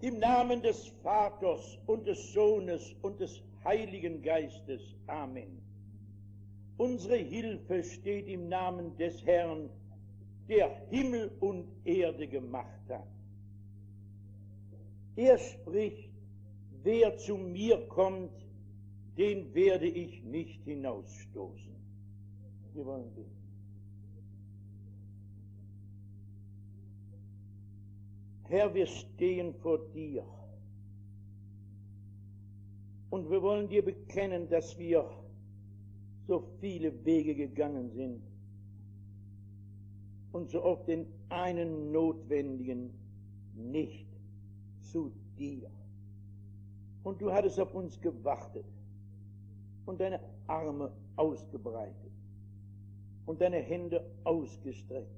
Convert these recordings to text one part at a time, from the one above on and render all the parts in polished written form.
Im Namen des Vaters und des Sohnes und des Heiligen Geistes. Amen. Unsere Hilfe steht im Namen des Herrn, der Himmel und Erde gemacht hat. Er spricht, wer zu mir kommt, den werde ich nicht hinausstoßen. Wir wollen beten. Herr, wir stehen vor dir und wir wollen dir bekennen, dass wir so viele Wege gegangen sind und so oft den einen notwendigen nicht zu dir. Und du hattest auf uns gewartet und deine Arme ausgebreitet und deine Hände ausgestreckt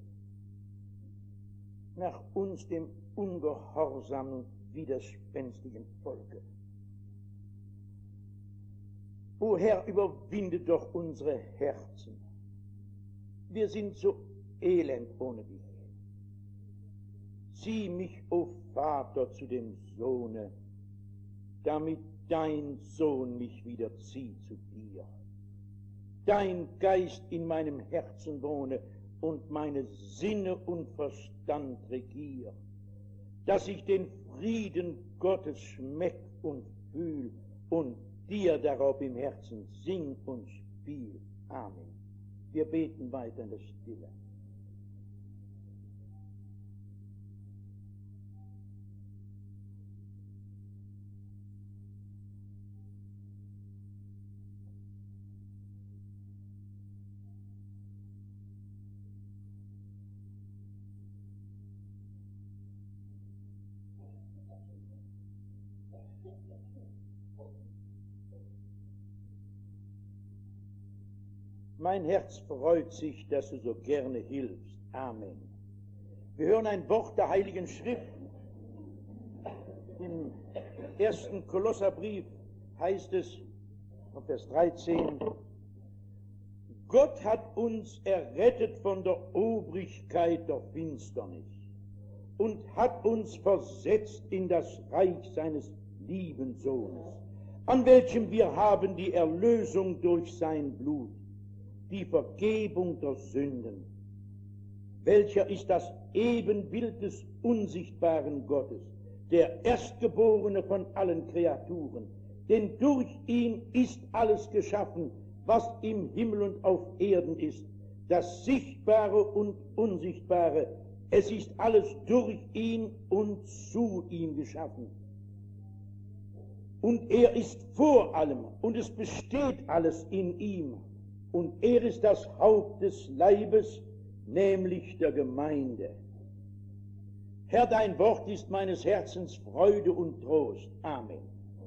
nach uns, dem ungehorsamen, widerspenstigen Volke. O Herr, überwinde doch unsere Herzen. Wir sind so elend ohne dich. Zieh mich, o Vater, zu dem Sohne, damit dein Sohn mich wieder zieht zu dir. Dein Geist in meinem Herzen wohne und meine Sinne und Verstand regier, dass ich den Frieden Gottes schmeck und fühl und dir darauf im Herzen sing und spiel. Amen. Wir beten weiter in der Stille. Mein Herz freut sich, dass du so gerne hilfst. Amen. Wir hören ein Wort der Heiligen Schrift. Im 1. Kolosserbrief heißt es, Vers 13, Gott hat uns errettet von der Obrigkeit der Finsternis und hat uns versetzt in das Reich seines lieben Sohnes, an welchem wir haben die Erlösung durch sein Blut, die Vergebung der Sünden, welcher ist das Ebenbild des unsichtbaren Gottes, der Erstgeborene von allen Kreaturen, denn durch ihn ist alles geschaffen, was im Himmel und auf Erden ist, das Sichtbare und Unsichtbare, es ist alles durch ihn und zu ihm geschaffen. Und er ist vor allem und es besteht alles in ihm. Und er ist das Haupt des Leibes, nämlich der Gemeinde. Herr, dein Wort ist meines Herzens Freude und Trost. Amen.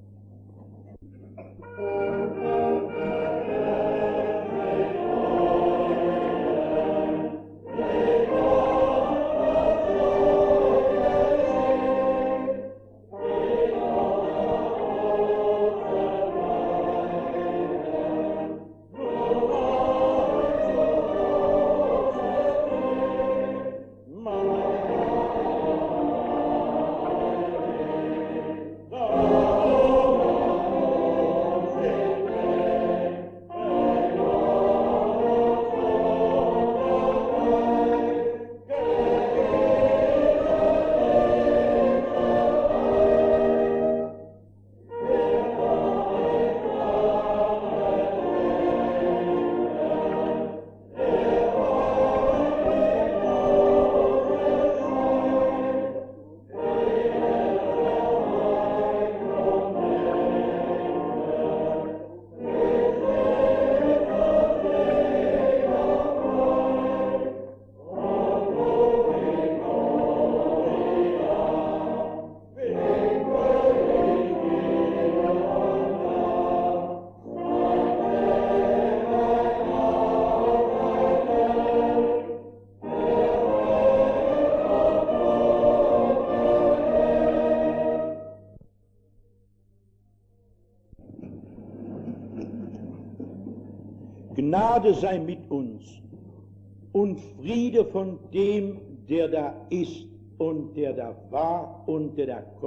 Gnade sei mit uns und Friede von dem, der da ist und der da war und der da kommt,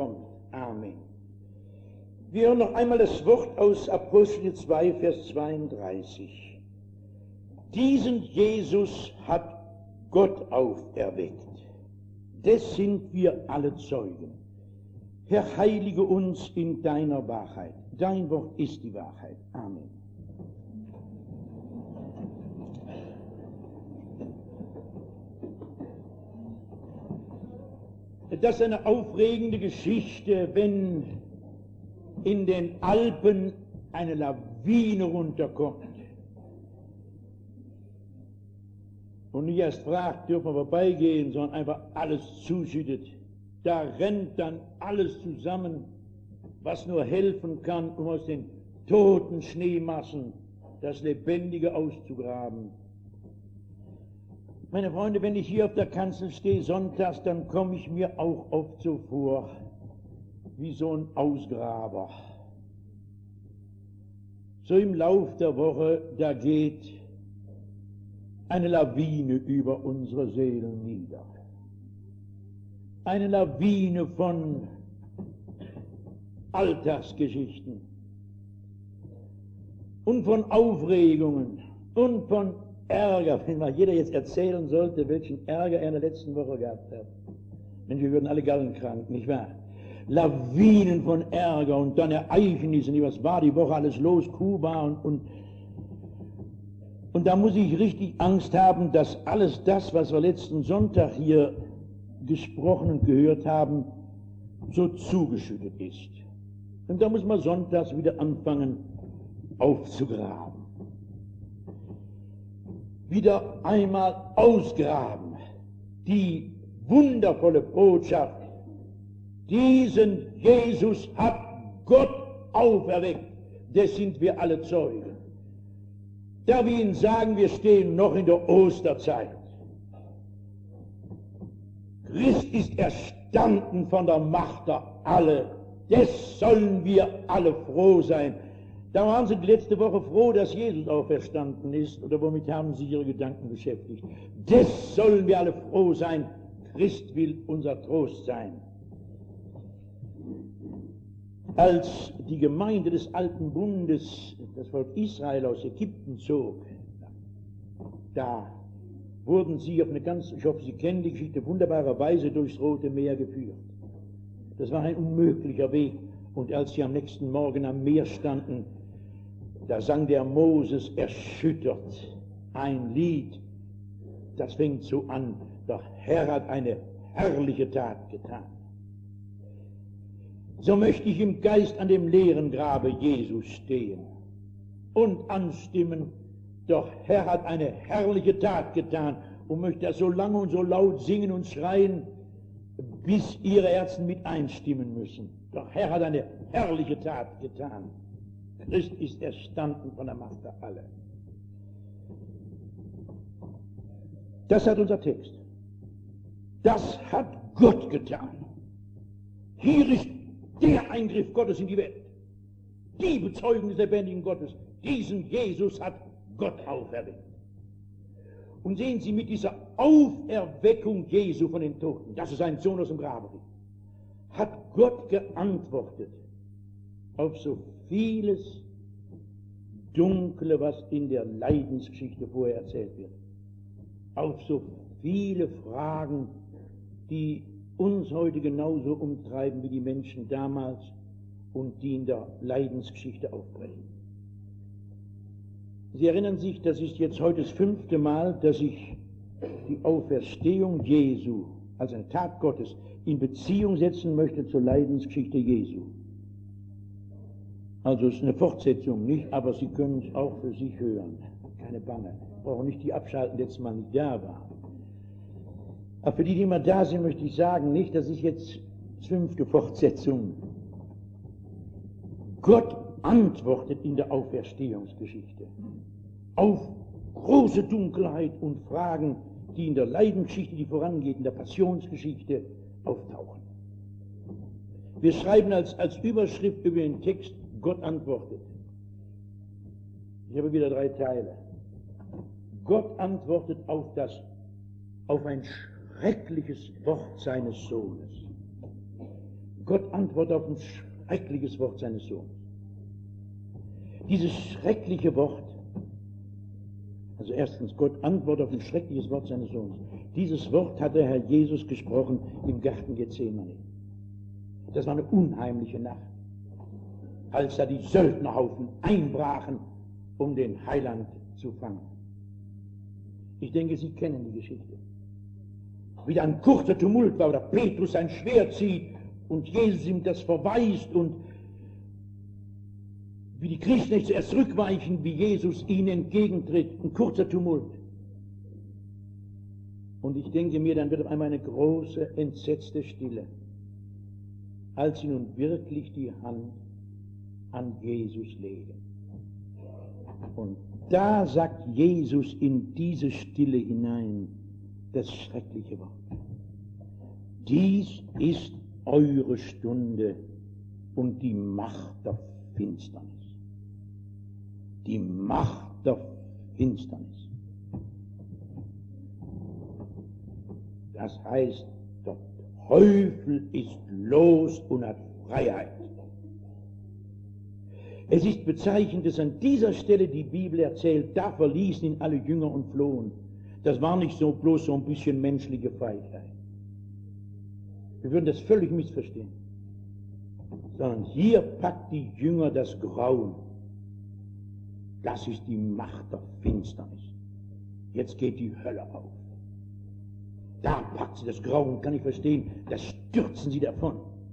Amen. Wir hören noch einmal das Wort aus Apostel 2, Vers 32. Diesen Jesus hat Gott auferweckt. Des sind wir alle Zeugen. Herr, heilige uns in deiner Wahrheit. Dein Wort ist die Wahrheit. Amen. Das ist eine aufregende Geschichte, wenn in den Alpen eine Lawine runterkommt und nicht erst fragt, dürfen wir vorbeigehen, sondern einfach alles zuschüttet. Da rennt dann alles zusammen, was nur helfen kann, um aus den toten Schneemassen das Lebendige auszugraben. Meine Freunde, wenn ich hier auf der Kanzel stehe sonntags, dann komme ich mir auch oft so vor wie so ein Ausgraber. So im Lauf der Woche, da geht eine Lawine über unsere Seelen nieder. Eine Lawine von Alltagsgeschichten und von Aufregungen und von Ärger, wenn mal jeder jetzt erzählen sollte, welchen Ärger er in der letzten Woche gehabt hat. Mensch, wir würden alle gallenkrank, nicht wahr? Lawinen von Ärger und dann Ereignissen, was war die Woche alles los, Kuba und da muss ich richtig Angst haben, dass alles das, was wir letzten Sonntag hier gesprochen und gehört haben, so zugeschüttet ist. Und da muss man sonntags wieder anfangen aufzugraben. Wieder einmal ausgraben. Die wundervolle Botschaft, diesen Jesus hat Gott auferweckt, des sind wir alle Zeugen. Da wir Ihnen sagen, wir stehen noch in der Osterzeit. Christ ist erstanden von der Macht der Alle, des sollen wir alle froh sein. Da waren Sie die letzte Woche froh, dass Jesus auferstanden ist, oder womit haben Sie Ihre Gedanken beschäftigt? Des sollen wir alle froh sein, Christ will unser Trost sein. Als die Gemeinde des Alten Bundes, das Volk Israel aus Ägypten zog, da wurden sie auf eine ganz, ich hoffe, Sie kennen die Geschichte, wunderbare Weise durchs Rote Meer geführt. Das war ein unmöglicher Weg. Und als sie am nächsten Morgen am Meer standen, da sang der Moses erschüttert ein Lied, das fängt so an, der Herr hat eine herrliche Tat getan. So möchte ich im Geist an dem leeren Grabe Jesus stehen und anstimmen, der Herr hat eine herrliche Tat getan, und möchte das so lange und so laut singen und schreien, bis Ihre Herzen mit einstimmen müssen. Der Herr hat eine herrliche Tat getan. Christ ist erstanden von der Macht der Alle. Das hat unser Text. Das hat Gott getan. Hier ist der Eingriff Gottes in die Welt. Die Bezeugung des lebendigen Gottes. Diesen Jesus hat Gott auferweckt. Und sehen Sie, mit dieser Auferweckung Jesu von den Toten, dass es ein Sohn aus dem Grabe gibt, hat Gott geantwortet auf so vieles Dunkle, was in der Leidensgeschichte vorher erzählt wird. Auf so viele Fragen, die uns heute genauso umtreiben wie die Menschen damals und die in der Leidensgeschichte aufbrechen. Sie erinnern sich, das ist jetzt heute das 5. Mal, dass ich die Auferstehung Jesu als eine Tat Gottes in Beziehung setzen möchte zur Leidensgeschichte Jesu. Also es ist eine Fortsetzung, nicht? Aber Sie können es auch für sich hören. Keine Bange. Brauchen nicht die abschalten, letztes Mal nicht da war. Aber für die, die immer da sind, möchte ich sagen, nicht, das ist jetzt 5. Fortsetzung. Gott antwortet in der Auferstehungsgeschichte auf große Dunkelheit und Fragen, die in der Leidensgeschichte, die vorangeht, in der Passionsgeschichte auftauchen. Wir schreiben als Überschrift über den Text, Gott antwortet. Ich habe wieder 3 Teile. Gott antwortet auf ein schreckliches Wort seines Sohnes. Gott antwortet auf ein schreckliches Wort seines Sohnes. Dieses schreckliche Wort, also erstens, Gott antwortet auf ein schreckliches Wort seines Sohnes. Dieses Wort hat der Herr Jesus gesprochen im Garten Gethsemane. Das war eine unheimliche Nacht, als da die Söldnerhaufen einbrachen, um den Heiland zu fangen. Ich denke, Sie kennen die Geschichte. Wie da ein kurzer Tumult war, oder Petrus sein Schwert zieht und Jesus ihm das verweist und wie die Kriegsknechte erst zurückweichen, wie Jesus ihnen entgegentritt. Ein kurzer Tumult. Und ich denke mir, dann wird auf einmal eine große, entsetzte Stille, als sie nun wirklich die Hand an Jesus legen. Und da sagt Jesus in diese Stille hinein das schreckliche Wort. Dies ist eure Stunde und die Macht der Finsternis. Die Macht der Finsternis. Das heißt, der Teufel ist los und hat Freiheit. Es ist bezeichnend, dass an dieser Stelle die Bibel erzählt, da verließen ihn alle Jünger und flohen. Das war nicht so bloß so ein bisschen menschliche Feigheit. Wir würden das völlig missverstehen. Sondern hier packt die Jünger das Grauen. Das ist die Macht der Finsternis. Jetzt geht die Hölle auf. Da packt sie das Grauen, kann ich verstehen, da stürzen sie davon.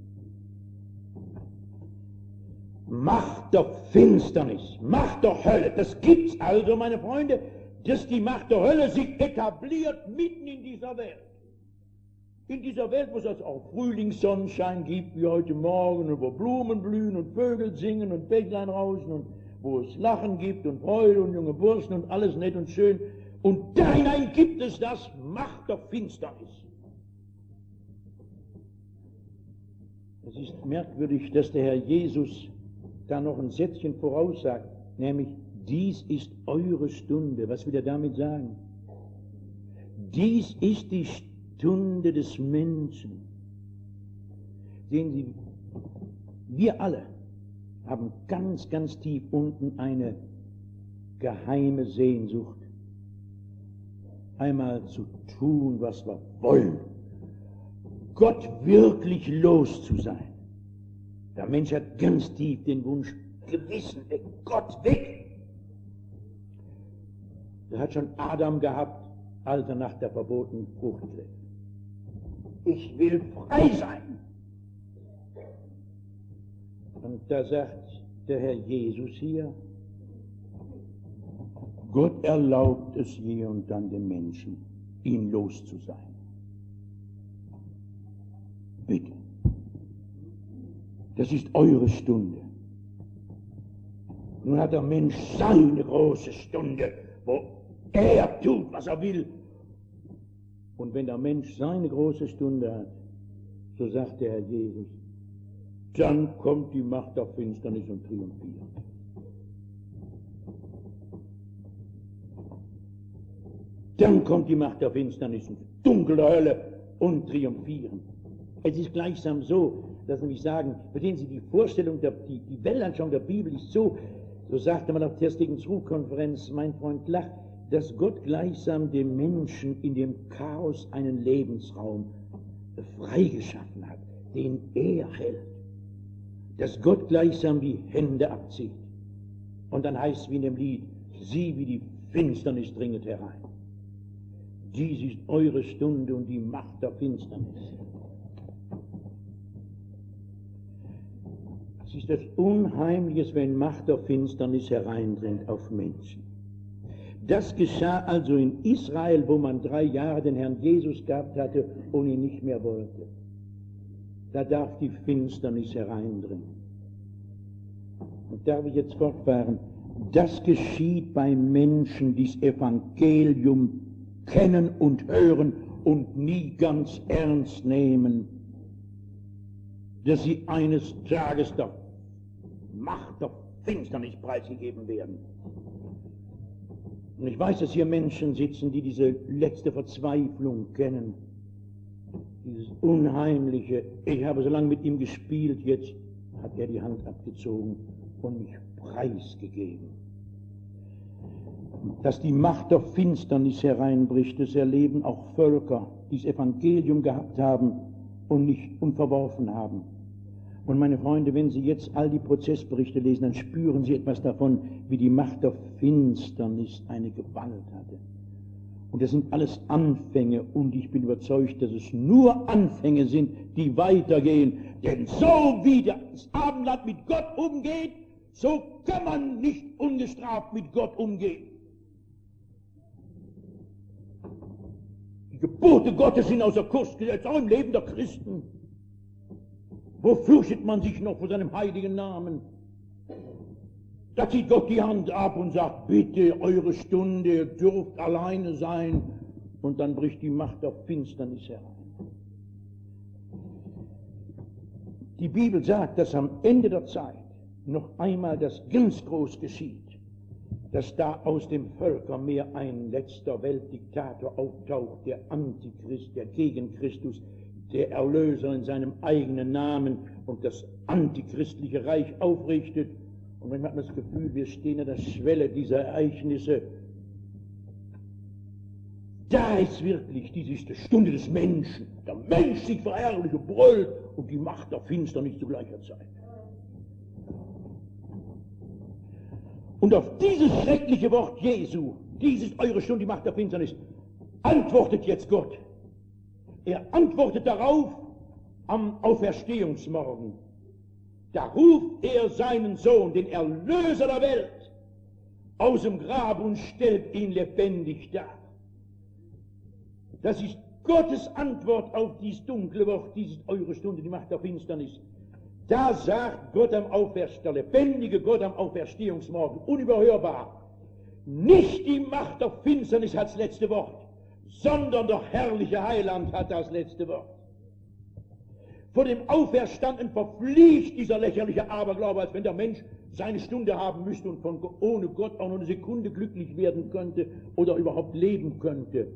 Macht der Finsternis, Macht der Hölle, das gibt's also, meine Freunde, dass die Macht der Hölle sich etabliert mitten in dieser Welt. In dieser Welt, wo es also auch Frühlingssonnenschein gibt, wie heute Morgen, wo Blumen blühen und Vögel singen und Bächlein rauschen und wo es Lachen gibt und Freude und junge Burschen und alles nett und schön. Und da hinein gibt es das Macht der Finsternis. Es ist merkwürdig, dass der Herr Jesus da noch ein Sätzchen voraussagt, nämlich, dies ist eure Stunde. Was will er damit sagen? Dies ist die Stunde des Menschen. Sehen Sie, wir alle haben ganz, ganz tief unten eine geheime Sehnsucht, einmal zu tun, was wir wollen, Gott wirklich los zu sein. Der Mensch hat ganz tief den Wunsch, Gewissen weg, Gott weg. Das hat schon Adam gehabt, als er nach der verbotenen Frucht griff. Ich will frei sein. Und da sagt der Herr Jesus hier, Gott erlaubt es je und dann dem Menschen, ihm los zu sein. Bitte. Das ist eure Stunde. Nun hat der Mensch seine große Stunde, wo er tut, was er will. Und wenn der Mensch seine große Stunde hat, so sagt der Herr Jesus, dann kommt die Macht der Finsternis und triumphiert. Dann kommt die Macht der Finsternis und dunkle Hölle und triumphieren. Es ist gleichsam so, dass nämlich sagen, verstehen Sie, die Vorstellung, die Weltanschauung der Bibel ist so sagte man auf der Stegens-Ruh-Konferenz, mein Freund Lach, dass Gott gleichsam dem Menschen in dem Chaos einen Lebensraum freigeschaffen hat, den er hält. Dass Gott gleichsam die Hände abzieht. Und dann heißt es wie in dem Lied, sieh, wie die Finsternis dringet herein. Dies ist eure Stunde und die Macht der Finsternis. Es ist das Unheimliche, wenn Macht der Finsternis hereindringt auf Menschen. Das geschah also in Israel, wo man 3 Jahre den Herrn Jesus gehabt hatte und ihn nicht mehr wollte. Da darf die Finsternis hereindringen. Und darf ich jetzt fortfahren? Das geschieht bei Menschen, die das Evangelium kennen und hören und nie ganz ernst nehmen, dass sie eines Tages der Macht der Finsternis preisgegeben werden. Und ich weiß, dass hier Menschen sitzen, die diese letzte Verzweiflung kennen, dieses unheimliche, ich habe so lange mit ihm gespielt, jetzt hat er die Hand abgezogen und mich preisgegeben. Dass die Macht der Finsternis hereinbricht, das erleben auch Völker, die das Evangelium gehabt haben und verworfen haben. Und meine Freunde, wenn Sie jetzt all die Prozessberichte lesen, dann spüren Sie etwas davon, wie die Macht der Finsternis eine Gewalt hatte. Und das sind alles Anfänge, und ich bin überzeugt, dass es nur Anfänge sind, die weitergehen. Denn so wie das Abendland mit Gott umgeht, so kann man nicht ungestraft mit Gott umgehen. Die Gebote Gottes sind außer Kurs gesetzt, auch im Leben der Christen. Wo fürchtet man sich noch vor seinem heiligen Namen? Da zieht Gott die Hand ab und sagt, bitte, eure Stunde, ihr dürft alleine sein. Und dann bricht die Macht der Finsternis herein. Die Bibel sagt, dass am Ende der Zeit noch einmal das ganz groß geschieht, dass da aus dem Völkermeer ein letzter Weltdiktator auftaucht, der Antichrist, der gegen Christus, der Erlöser in seinem eigenen Namen und das antichristliche Reich aufrichtet. Und man hat das Gefühl, wir stehen an der Schwelle dieser Ereignisse. Da ist wirklich, dies ist die Stunde des Menschen. Der Mensch sich verherrlicht und brüllt und die Macht der Finsternis zu gleicher Zeit. Und auf dieses schreckliche Wort Jesu, dies ist eure Stunde, die Macht der Finsternis, antwortet jetzt Gott. Er antwortet darauf am Auferstehungsmorgen. Da ruft er seinen Sohn, den Erlöser der Welt, aus dem Grab und stellt ihn lebendig dar. Das ist Gottes Antwort auf dieses dunkle Wort, dies ist eure Stunde, die Macht der Finsternis. Da sagt Gott der lebendige Gott am Auferstehungsmorgen, unüberhörbar, nicht die Macht der Finsternis hat das letzte Wort, sondern der herrliche Heiland hat das letzte Wort. Vor dem Auferstanden verfliegt dieser lächerliche Aberglaube, als wenn der Mensch seine Stunde haben müsste und ohne Gott auch nur eine Sekunde glücklich werden könnte oder überhaupt leben könnte.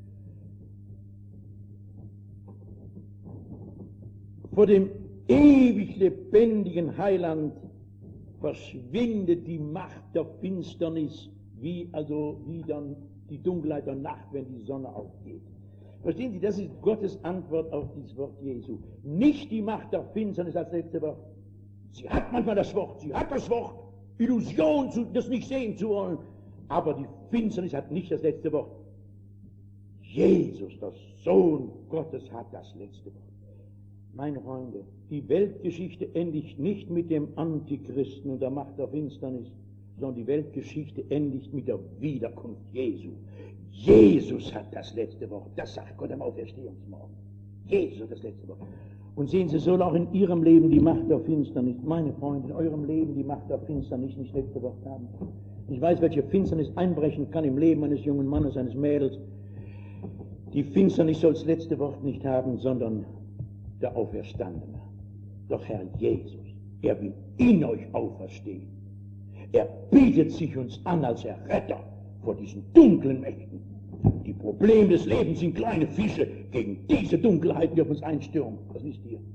Vor dem ewig lebendigen Heiland verschwindet die Macht der Finsternis, wie dann die Dunkelheit der Nacht, wenn die Sonne aufgeht. Verstehen Sie, das ist Gottes Antwort auf dieses Wort Jesu. Nicht die Macht der Finsternis als letzte Wort. Sie hat manchmal das Wort, Illusion, das nicht sehen zu wollen, aber die Finsternis hat nicht das letzte Wort. Jesus, der Sohn Gottes, hat das letzte Wort. Meine Freunde, die Weltgeschichte endigt nicht mit dem Antichristen und der Macht der Finsternis, sondern die Weltgeschichte endigt mit der Wiederkunft Jesu. Jesus hat das letzte Wort, das sagt Gott am Auferstehungsmorgen. Jesus hat das letzte Wort. Und sehen Sie, soll auch in Ihrem Leben die Macht der Finsternis, meine Freunde, in eurem Leben die Macht der Finsternis nicht das letzte Wort haben. Ich weiß, welche Finsternis einbrechen kann im Leben eines jungen Mannes, eines Mädels. Die Finsternis soll das letzte Wort nicht haben, sondern der Auferstandene, doch Herr Jesus, er will in euch auferstehen. Er bietet sich uns an als Erretter vor diesen dunklen Mächten. Die Probleme des Lebens sind kleine Fische gegen diese Dunkelheiten, die auf uns einstürmen. Das wisst ihr.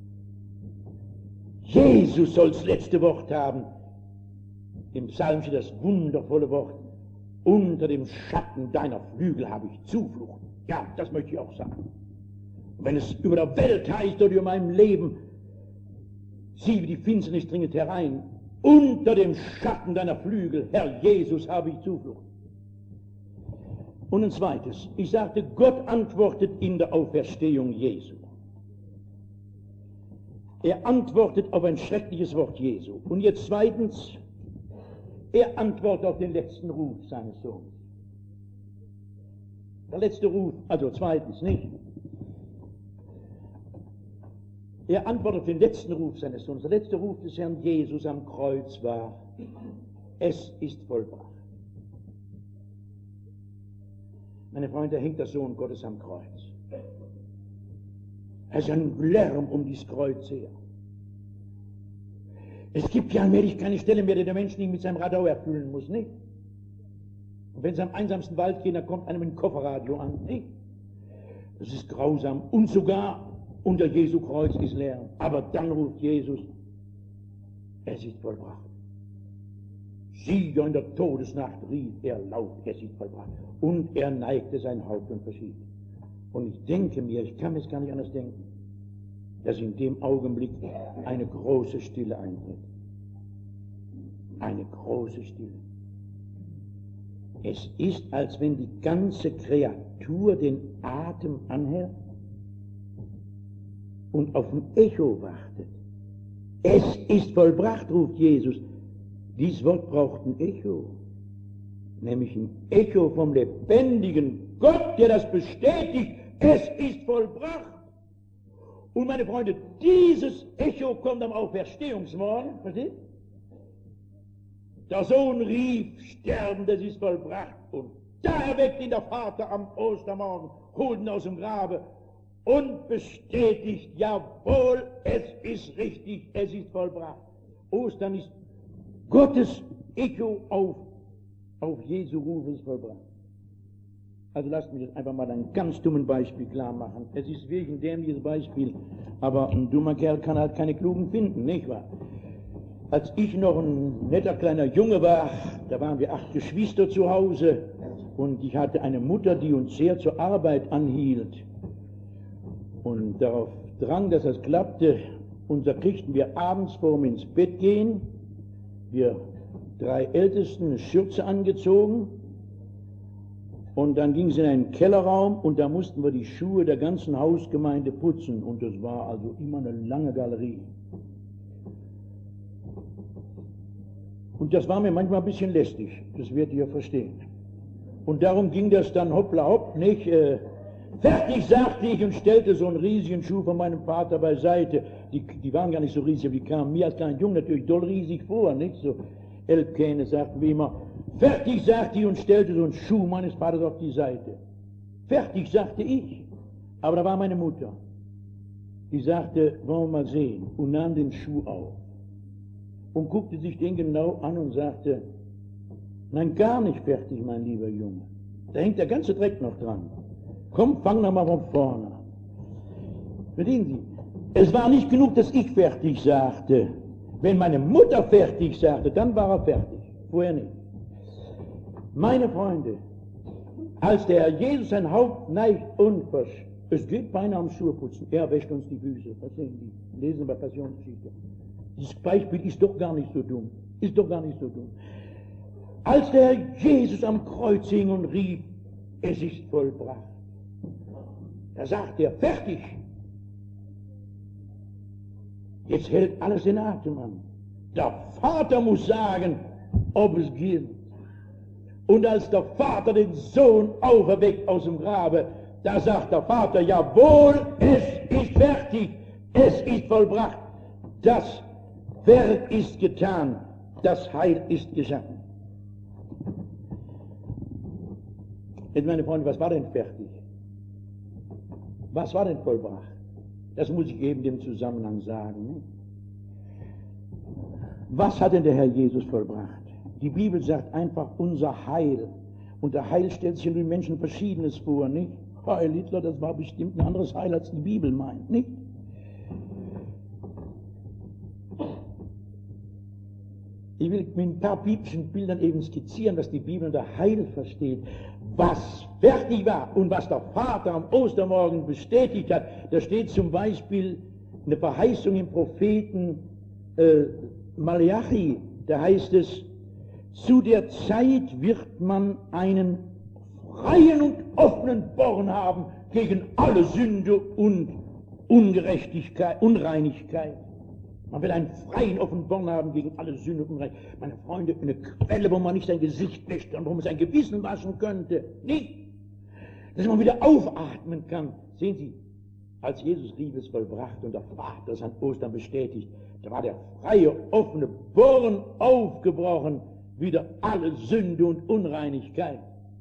Jesus soll das letzte Wort haben. Im Psalm steht das wundervolle Wort, unter dem Schatten deiner Flügel habe ich Zuflucht. Ja, das möchte ich auch sagen. Wenn es über der Welt heißt oder über meinem Leben, sieh, wie die Finsternis dringt herein, unter dem Schatten deiner Flügel, Herr Jesus, habe ich Zuflucht. Und ein zweites, ich sagte, Gott antwortet in der Auferstehung Jesu. Er antwortet auf ein schreckliches Wort Jesu. Und jetzt zweitens, er antwortet auf den letzten Ruf seines Sohnes. Der letzte Ruf, also zweitens nicht. Er antwortet auf den letzten Ruf seines Sohnes. Der letzte Ruf des Herrn Jesus am Kreuz war, es ist vollbracht. Meine Freunde, da hängt der Sohn Gottes am Kreuz. Es ist ein Lärm um dieses Kreuz her. Es gibt ja allmählich keine Stelle mehr, die der Mensch nicht mit seinem Radau erfüllen muss, nicht? Und wenn sie am einsamsten Wald gehen, dann kommt einem ein Kofferradio an, nicht? Das ist grausam. Und sogar unter Jesu Kreuz ist Lärm. Aber dann ruft Jesus, es ist vollbracht. Sieger in der Todesnacht rief er laut, es ist vollbracht. Und er neigte sein Haupt und verschied. Und ich denke mir, ich kann mir es gar nicht anders denken, dass in dem Augenblick eine große Stille eintritt. Eine große Stille. Es ist, als wenn die ganze Kreatur den Atem anhält und auf ein Echo wartet. Es ist vollbracht, ruft Jesus. Dieses Wort braucht ein Echo, nämlich ein Echo vom lebendigen Gott, der das bestätigt. Es ist vollbracht. Und meine Freunde, dieses Echo kommt am Auferstehungsmorgen, versteht? Der Sohn rief, sterben, das ist vollbracht. Und da erweckt ihn der Vater am Ostermorgen, holt ihn aus dem Grabe und bestätigt, jawohl, es ist richtig, es ist vollbracht. Ostern ist Gottes Echo auf Jesu Ruf, ist vollbracht. Also lasst mich das einfach mal ein ganz dummes Beispiel klar machen. Es ist wirklich ein dämliches Beispiel, aber ein dummer Kerl kann halt keine Klugen finden, nicht wahr? Als ich noch ein netter kleiner Junge war, da waren wir 8 Geschwister zu Hause und ich hatte eine Mutter, die uns sehr zur Arbeit anhielt. Und darauf drang, dass das klappte, und da kriegten wir abends vorm ins Bett gehen, wir 3 Ältesten eine Schürze angezogen, und dann ging es in einen Kellerraum und da mussten wir die Schuhe der ganzen Hausgemeinde putzen, und das war also immer eine lange Galerie. Und das war mir manchmal ein bisschen lästig, das werdet ihr verstehen. Und darum ging das dann hoppla hopp, nicht? Fertig, sagte ich, und stellte so einen riesigen Schuh von meinem Vater beiseite. Die waren gar nicht so riesig, aber die kamen mir als kleiner Junge natürlich doll riesig vor, nicht? So Elbkähne, sagten wir immer. Fertig, sagte ich, und stellte so einen Schuh meines Vaters auf die Seite. Fertig, sagte ich. Aber da war meine Mutter. Die sagte, wollen wir mal sehen, und nahm den Schuh auf. Und guckte sich den genau an und sagte, nein, gar nicht fertig, mein lieber Junge. Da hängt der ganze Dreck noch dran. Komm, fang noch mal von vorne an. Verstehen Sie, es war nicht genug, dass ich fertig sagte. Wenn meine Mutter fertig sagte, dann war er fertig. Vorher nicht. Meine Freunde, als der Herr Jesus sein Haupt neigt und es geht beinahe ums Schuheputzen, er wäscht uns die Füße. Verstehen Sie? Lesen wir Passionsgeschichte. Dieses Beispiel ist doch gar nicht so dumm. Ist doch gar nicht so dumm. Als der Herr Jesus am Kreuz hing und rief, es ist vollbracht, da sagt er, fertig. Jetzt hält alles den Atem an. Der Vater muss sagen, ob es gilt. Und als der Vater den Sohn auferweckt aus dem Grabe, da sagt der Vater, jawohl, es ist fertig, es ist vollbracht. Das Werk ist getan, das Heil ist geschaffen. Jetzt, meine Freunde, was war denn fertig? Was war denn vollbracht? Das muss ich eben im Zusammenhang sagen. Ne? Was hat denn der Herr Jesus vollbracht? Die Bibel sagt einfach unser Heil. Und der Heil stellt sich in den Menschen Verschiedenes vor, nicht? Heil Hitler, das war bestimmt ein anderes Heil, als die Bibel meint, nicht? Ich will mit ein paar biblischen Bildern eben skizzieren, was die Bibel unter Heil versteht. Was fertig war und was der Vater am Ostermorgen bestätigt hat, da steht zum Beispiel eine Verheißung im Propheten Malachi, da heißt es, zu der Zeit wird man einen freien und offenen Born haben gegen alle Sünde und Ungerechtigkeit, Unreinigkeit. Man will einen freien, offenen Born haben gegen alle Sünde und Unreinigkeit. Meine Freunde, eine Quelle, wo man nicht sein Gesicht wäscht und wo man sein Gewissen waschen könnte. Nicht. Dass man wieder aufatmen kann. Sehen Sie, als Jesus rief, es vollbracht und der Vater es an Ostern bestätigt, da war der freie, offene Born aufgebrochen, wieder alle Sünde und Unreinigkeit.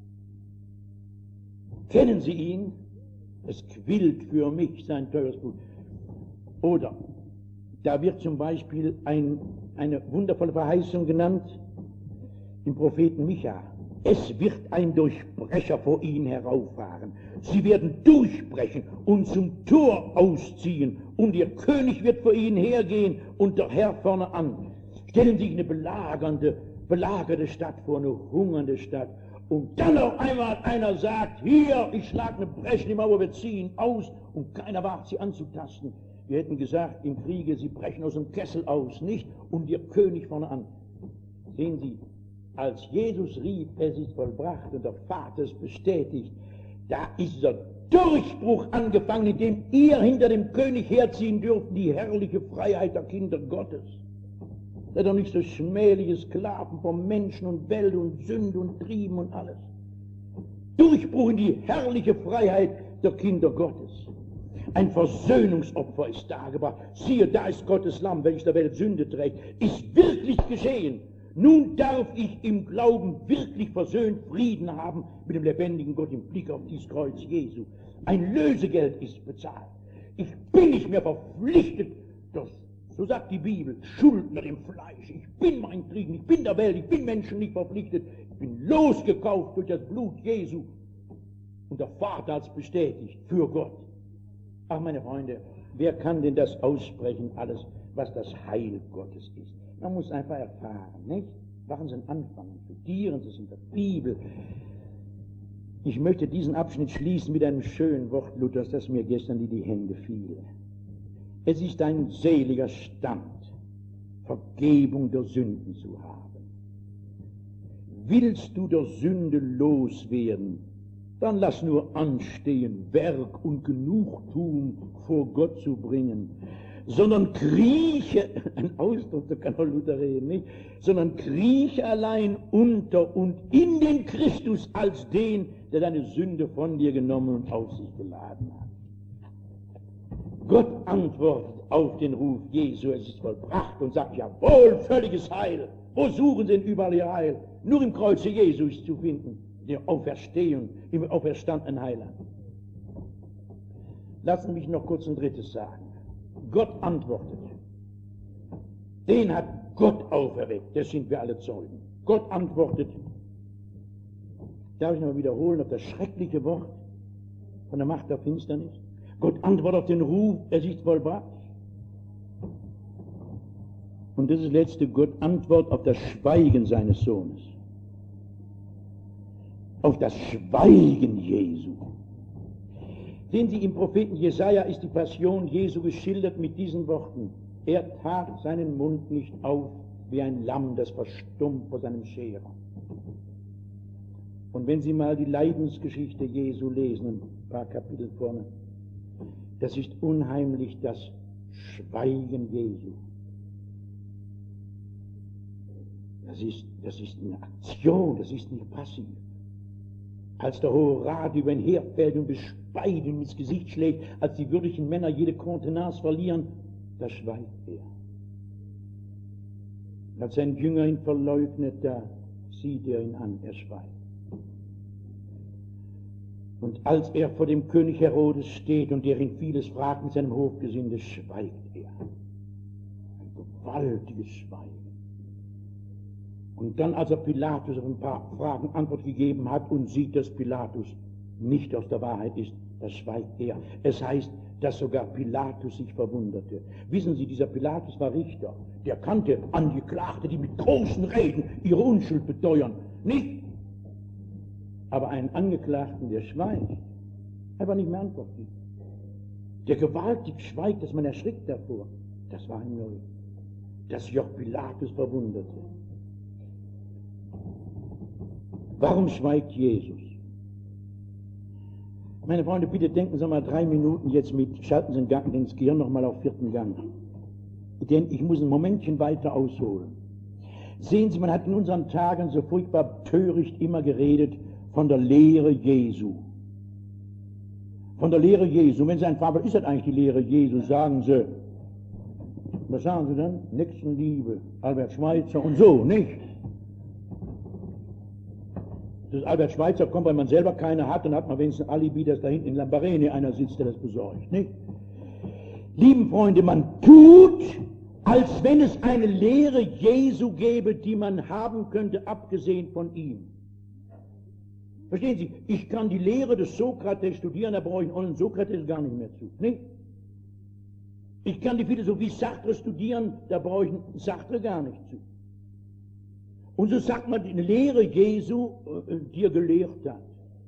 Kennen Sie ihn? Es quillt für mich sein teures Blut. Oder da wird zum Beispiel eine wundervolle Verheißung genannt im Propheten Micha. Es wird ein Durchbrecher vor ihnen herauffahren. Sie werden durchbrechen und zum Tor ausziehen, und ihr König wird vor ihnen hergehen und der Herr vorne an. Stellen Sie sich eine belagerte Stadt vor, eine hungernde Stadt. Und dann auf einmal einer sagt, hier, ich schlage eine Bresche in die Mauer, wir ziehen aus, und keiner wagt sie anzutasten. Wir hätten gesagt, im Kriege, sie brechen aus dem Kessel aus, nicht? Und ihr König vorne an. Sehen Sie, als Jesus rief, es ist vollbracht und der Vater es bestätigt, da ist dieser Durchbruch angefangen, in dem ihr hinter dem König herziehen dürft, die herrliche Freiheit der Kinder Gottes. Das ist doch nicht so schmähliche Sklaven von Menschen und Welt und Sünde und Trieben und alles. Durchbruch in die herrliche Freiheit der Kinder Gottes. Ein Versöhnungsopfer ist dargebracht. Siehe, da ist Gottes Lamm, welches der Welt Sünde trägt. Ist wirklich geschehen. Nun darf ich im Glauben wirklich versöhnt Frieden haben mit dem lebendigen Gott im Blick auf dieses Kreuz Jesu. Ein Lösegeld ist bezahlt. Ich bin nicht mehr verpflichtet, so sagt die Bibel, Schuldner dem Fleisch. Ich bin mein Kriegen, ich bin der Welt, ich bin Menschen nicht verpflichtet. Ich bin losgekauft durch das Blut Jesu. Und der Vater hat es bestätigt, für Gott. Ach, meine Freunde, wer kann denn das aussprechen, alles, was das Heil Gottes ist? Man muss einfach erfahren, nicht? Machen Sie einen Anfang, studieren Sie es in der Bibel. Ich möchte diesen Abschnitt schließen mit einem schönen Wort Luthers, das mir gestern in die Hände fiel. Es ist ein seliger Stand, Vergebung der Sünden zu haben. Willst du der Sünde loswerden, dann lass nur anstehen, Werk und Genugtuung vor Gott zu bringen, sondern krieche, ein Ausdruck, da kann auch Luther reden, nicht? Sondern krieche allein unter und in den Christus als den, der deine Sünde von dir genommen und auf sich geladen hat. Gott antwortet auf den Ruf Jesu, es ist vollbracht, und sagt, jawohl, völliges Heil. Wo suchen Sie denn überall Ihr Heil? Nur im Kreuze Jesu ist zu finden, der Auferstehung, im auferstandenen Heiland. Lassen Sie mich noch kurz ein drittes sagen. Gott antwortet. Den hat Gott auferweckt, das sind wir alle Zeugen. Gott antwortet. Darf ich noch wiederholen auf das schreckliche Wort von der Macht der Finsternis? Gott antwortet auf den Ruf, es ist vollbracht. Und das ist das letzte, Gott antwortet auf das Schweigen seines Sohnes. Auf das Schweigen Jesu. Sehen Sie, im Propheten Jesaja ist die Passion Jesu geschildert mit diesen Worten. Er tat seinen Mund nicht auf wie ein Lamm, das verstummt vor seinem Scherer. Und wenn Sie mal die Leidensgeschichte Jesu lesen, ein paar Kapitel vorne, das ist unheimlich das Schweigen Jesu. Das ist eine Aktion, das ist nicht passiv. Als der Hohe Rat über ihn herfällt und bespeit ihm ins Gesicht schlägt, als die würdigen Männer jede Kontenance verlieren, da schweigt er. Als sein Jünger ihn verleugnet, da sieht er ihn an, er schweigt. Und als er vor dem König Herodes steht und der ihn vieles fragt mit seinem Hofgesinde, schweigt er. Ein gewaltiges Schweigen. Und dann, als er Pilatus auf ein paar Fragen Antwort gegeben hat und sieht, dass Pilatus nicht aus der Wahrheit ist, da schweigt er. Es heißt, dass sogar Pilatus sich verwunderte. Wissen Sie, dieser Pilatus war Richter. Der kannte Angeklagte, die mit großen Reden ihre Unschuld beteuern. Nicht? Aber einen Angeklagten, der schweigt, einfach nicht mehr Antwort gibt. Der gewaltig schweigt, dass man erschrickt davor. Das war ihm neu. Dass sich auch Pilatus verwunderte. Warum schweigt Jesus? Meine Freunde, bitte denken Sie mal 3 Minuten jetzt mit, schalten Sie den Gang ins Gehirn nochmal auf 4. Gang. Denn ich muss ein Momentchen weiter ausholen. Sehen Sie, man hat in unseren Tagen so furchtbar töricht immer geredet von der Lehre Jesu. Von der Lehre Jesu. Wenn Sie einen fragen, was ist das eigentlich die Lehre Jesu, sagen Sie, was sagen Sie dann? Nächstenliebe, Albert Schweitzer und so, nicht? Das Albert Schweitzer kommt, weil man selber keine hat, dann hat man wenigstens ein Alibi, dass da hinten in Lambarene einer sitzt, der das besorgt, nicht? Lieben Freunde, man tut, als wenn es eine Lehre Jesu gäbe, die man haben könnte, abgesehen von ihm. Verstehen Sie, ich kann die Lehre des Sokrates studieren, da brauche ich einen Sokrates gar nicht mehr zu. Nicht? Ich kann die Philosophie Sartre studieren, da brauche ich Sartre gar nicht zu. Und so sagt man die Lehre Jesu, die er gelehrt hat.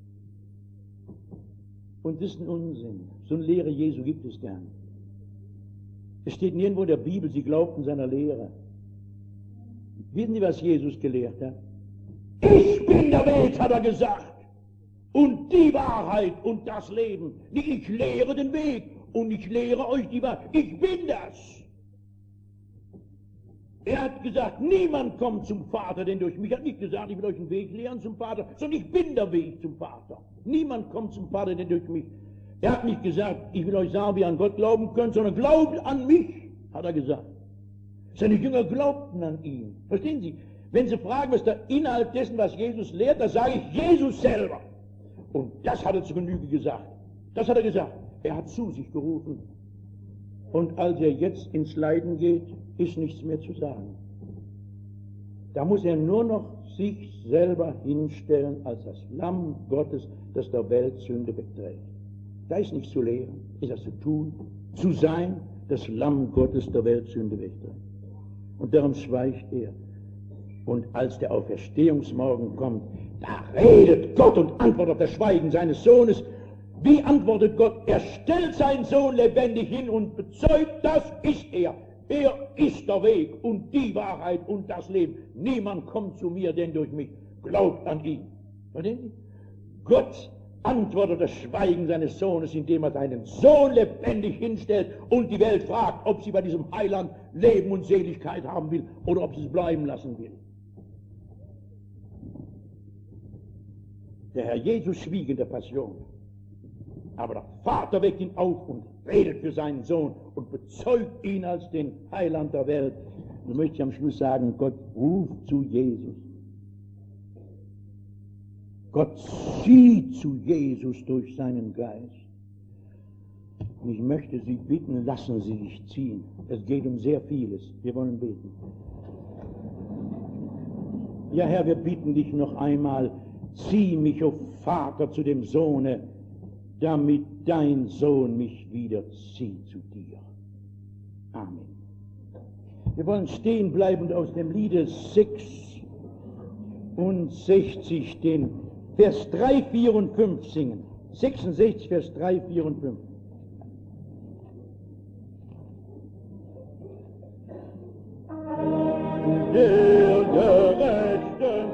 Und das ist ein Unsinn. So eine Lehre Jesu gibt es gar nicht. Es steht nirgendwo in der Bibel, sie glaubten seiner Lehre. Wissen Sie, was Jesus gelehrt hat? Ich bin der Weg, hat er gesagt. Und die Wahrheit und das Leben. Nicht ich lehre den Weg und ich lehre euch die Wahrheit. Ich bin das. Er hat gesagt, niemand kommt zum Vater, denn durch mich. Er hat nicht gesagt, ich will euch einen Weg lehren zum Vater, sondern ich bin der Weg zum Vater. Niemand kommt zum Vater, denn durch mich. Er hat nicht gesagt, ich will euch sagen, wie ihr an Gott glauben könnt, sondern glaubt an mich, hat er gesagt. Seine Jünger glaubten an ihn. Verstehen Sie? Wenn Sie fragen, was der Inhalt dessen, was Jesus lehrt, dann sage ich Jesus selber. Und das hat er zu Genüge gesagt. Das hat er gesagt. Er hat zu sich gerufen. Und als er jetzt ins Leiden geht, ist nichts mehr zu sagen. Da muss er nur noch sich selber hinstellen als das Lamm Gottes, das der Welt Sünde wegträgt. Da ist nichts zu lehren, ist das zu tun, zu sein, das Lamm Gottes der Welt Sünde wegträgt. Und darum schweigt er. Und als der Auferstehungsmorgen kommt, da redet Gott und antwortet auf das Schweigen seines Sohnes. Wie antwortet Gott? Er stellt seinen Sohn lebendig hin und bezeugt, das ist er. Er ist der Weg und die Wahrheit und das Leben. Niemand kommt zu mir, denn durch mich. Glaubt an ihn. Verstehen Sie? Gott antwortet das Schweigen seines Sohnes, indem er seinen Sohn lebendig hinstellt und die Welt fragt, ob sie bei diesem Heiland Leben und Seligkeit haben will oder ob sie es bleiben lassen will. Der Herr Jesus schwieg in der Passion. Aber der Vater weckt ihn auf und redet für seinen Sohn und bezeugt ihn als den Heiland der Welt. Und möchte ich am Schluss sagen, Gott ruft zu Jesus. Gott zieht zu Jesus durch seinen Geist. Und ich möchte Sie bitten, lassen Sie sich ziehen. Es geht um sehr vieles. Wir wollen beten. Ja, Herr, wir bitten dich noch einmal, zieh mich, o Vater, zu dem Sohne, damit dein Sohn mich wieder zieht zu dir. Amen. Wir wollen stehen bleiben und aus dem Liede 66 den Vers 3, 4 und 5 singen. 66, Vers 3, 4 und 5. Der Gerechten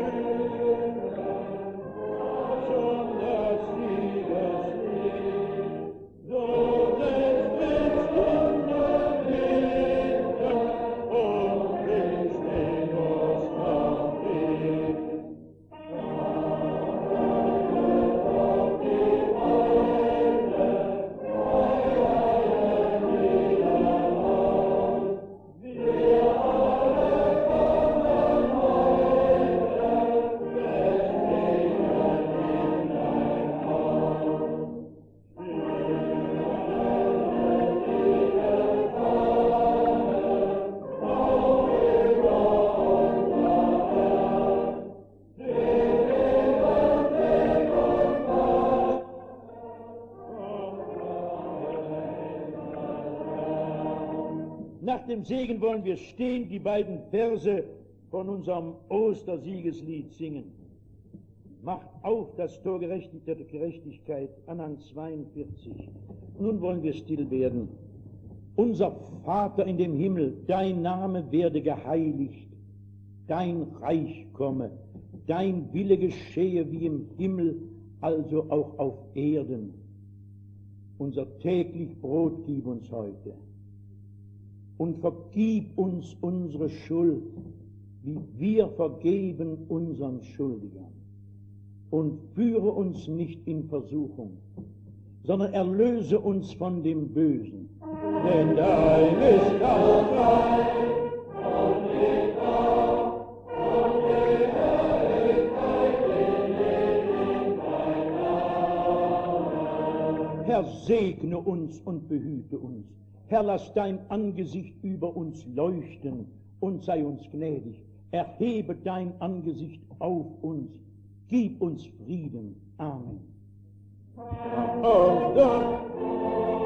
Nach dem Segen wollen wir stehen, die beiden Verse von unserem Ostersiegeslied singen. Macht auf das Tor der Gerechtigkeit, Anhang 42. Nun wollen wir still werden. Unser Vater in dem Himmel, dein Name werde geheiligt, dein Reich komme, dein Wille geschehe wie im Himmel, also auch auf Erden. Unser täglich Brot gib uns heute. Und vergib uns unsere Schuld, wie wir vergeben unseren Schuldigern. Und führe uns nicht in Versuchung, sondern erlöse uns von dem Bösen. Denn dein ist das Reich und die Kraft und die Herrlichkeit in Ewigkeit. Herr, segne uns und behüte uns. Herr, lass dein Angesicht über uns leuchten und sei uns gnädig. Erhebe dein Angesicht auf uns Gib uns Frieden. Amen.